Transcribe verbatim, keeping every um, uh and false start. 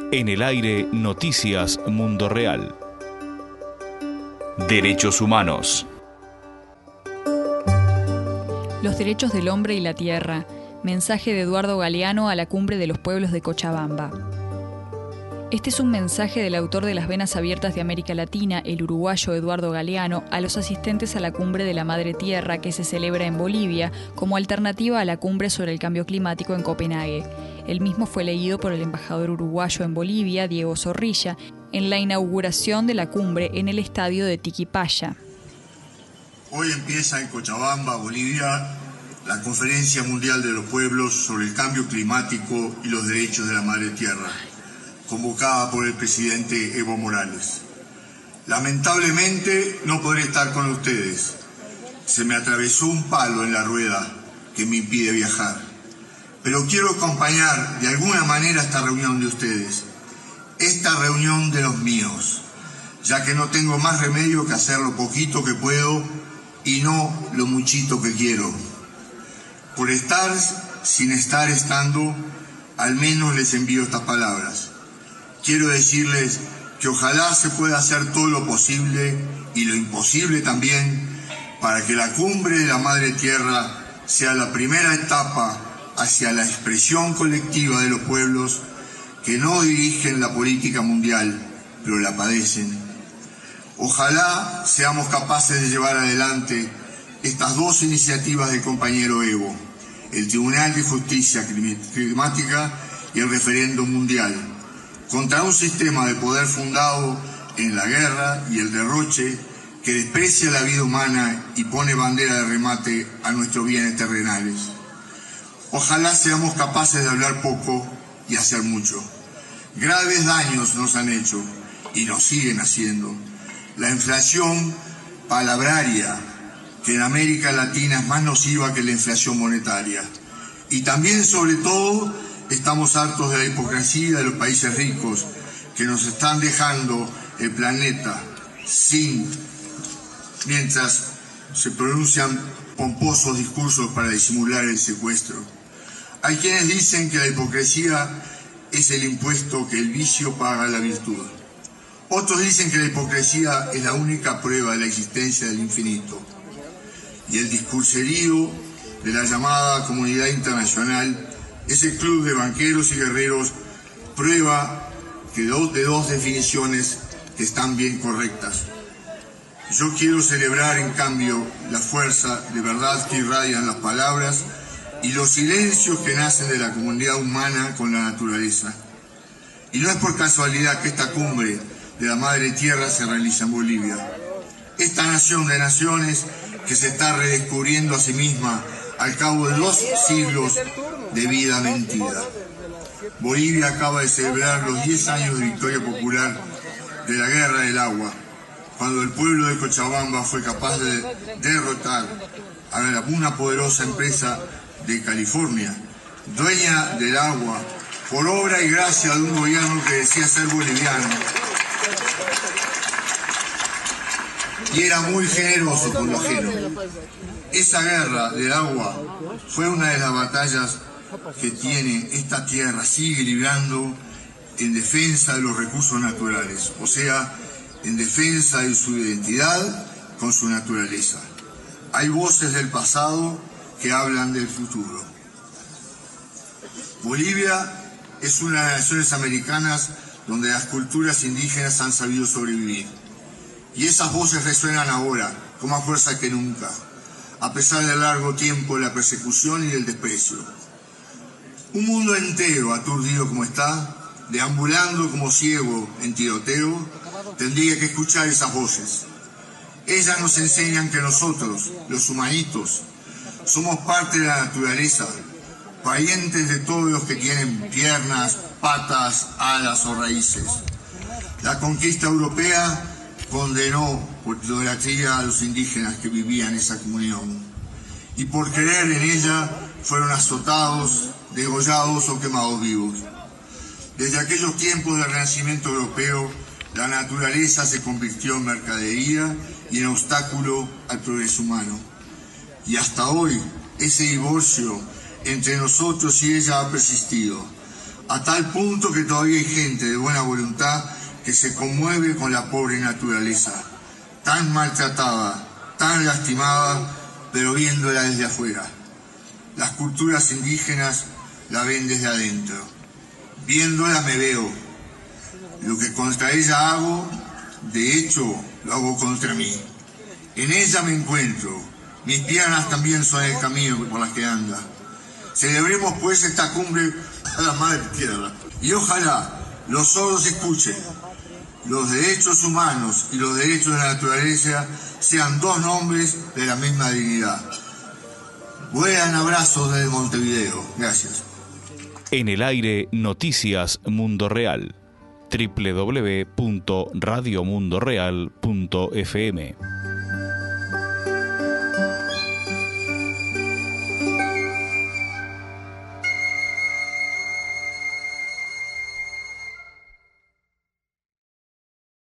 En el aire, Noticias Mundo Real. Derechos humanos. Los derechos del hombre y la tierra. Mensaje de Eduardo Galeano a la Cumbre de los Pueblos de Cochabamba. Este es un mensaje del autor de Las Venas Abiertas de América Latina, el uruguayo Eduardo Galeano, a los asistentes a la Cumbre de la Madre Tierra que se celebra en Bolivia como alternativa a la Cumbre sobre el Cambio Climático en Copenhague. El mismo fue leído por el embajador uruguayo en Bolivia, Diego Zorrilla, en la inauguración de la cumbre en el estadio de Tiquipaya. Hoy empieza en Cochabamba, Bolivia, la Conferencia Mundial de los Pueblos sobre el Cambio Climático y los Derechos de la Madre Tierra, convocada por el presidente Evo Morales. Lamentablemente no podré estar con ustedes. Se me atravesó un palo en la rueda que me impide viajar. Pero quiero acompañar de alguna manera esta reunión de ustedes, esta reunión de los míos, ya que no tengo más remedio que hacer lo poquito que puedo y no lo muchito que quiero. Por estar sin estar estando, al menos les envío estas palabras. Quiero decirles que ojalá se pueda hacer todo lo posible y lo imposible también para que la Cumbre de la Madre Tierra sea la primera etapa hacia la expresión colectiva de los pueblos que no dirigen la política mundial, pero la padecen. Ojalá seamos capaces de llevar adelante estas dos iniciativas del compañero Evo, el Tribunal de Justicia Climática y el Referéndum Mundial, contra un sistema de poder fundado en la guerra y el derroche que desprecia la vida humana y pone bandera de remate a nuestros bienes terrenales. Ojalá seamos capaces de hablar poco y hacer mucho. Graves daños nos han hecho y nos siguen haciendo. La inflación palabraria, que en América Latina es más nociva que la inflación monetaria. Y también, sobre todo, estamos hartos de la hipocresía de los países ricos que nos están dejando el planeta sin, mientras se pronuncian pomposos discursos para disimular el secuestro. Hay quienes dicen que la hipocresía es el impuesto que el vicio paga a la virtud. Otros dicen que la hipocresía es la única prueba de la existencia del infinito. Y el discurserío de la llamada comunidad internacional, ese club de banqueros y guerreros, prueba que dos de dos definiciones que están bien correctas. Yo quiero celebrar, en cambio, la fuerza de verdad que irradian las palabras y los silencios que nacen de la comunidad humana con la naturaleza. Y no es por casualidad que esta cumbre de la Madre Tierra se realiza en Bolivia. Esta nación de naciones que se está redescubriendo a sí misma al cabo de dos siglos de vida mentida. Bolivia acaba de celebrar los diez años de victoria popular de la Guerra del Agua, cuando el pueblo de Cochabamba fue capaz de derrotar a una poderosa empresa de California, dueña del agua, por obra y gracia de un gobierno que decía ser boliviano y era muy generoso con lo ajeno. Esa guerra del agua fue una de las batallas que tiene esta tierra, sigue librando en defensa de los recursos naturales, o sea, en defensa de su identidad con su naturaleza. Hay voces del pasado que hablan del futuro. Bolivia es una de las naciones americanas donde las culturas indígenas han sabido sobrevivir. Y esas voces resuenan ahora con más fuerza que nunca, a pesar del largo tiempo de la persecución y del desprecio. Un mundo entero, aturdido como está, deambulando como ciego en tiroteo, tendría que escuchar esas voces. Ellas nos enseñan que nosotros, los humanitos, somos parte de la naturaleza, parientes de todos los que tienen piernas, patas, alas o raíces. La conquista europea condenó por idolatría a los indígenas que vivían esa comunión, y por creer en ella fueron azotados, degollados o quemados vivos. Desde aquellos tiempos del Renacimiento europeo, la naturaleza se convirtió en mercadería y en obstáculo al progreso humano. Y hasta hoy, ese divorcio entre nosotros y ella ha persistido, a tal punto que todavía hay gente de buena voluntad que se conmueve con la pobre naturaleza, tan maltratada, tan lastimada, pero viéndola desde afuera. Las culturas indígenas la ven desde adentro. Viéndola me veo. Lo que contra ella hago, de hecho, lo hago contra mí. En ella me encuentro. Mis piernas también son el camino por las que anda. Celebremos pues esta cumbre a la Madre Tierra. Y ojalá los sordos escuchen. Los derechos humanos y los derechos de la naturaleza sean dos nombres de la misma dignidad. Buen abrazo desde Montevideo. Gracias. En el aire, Noticias Mundo Real. doble u doble u doble u punto radio mundo real punto f m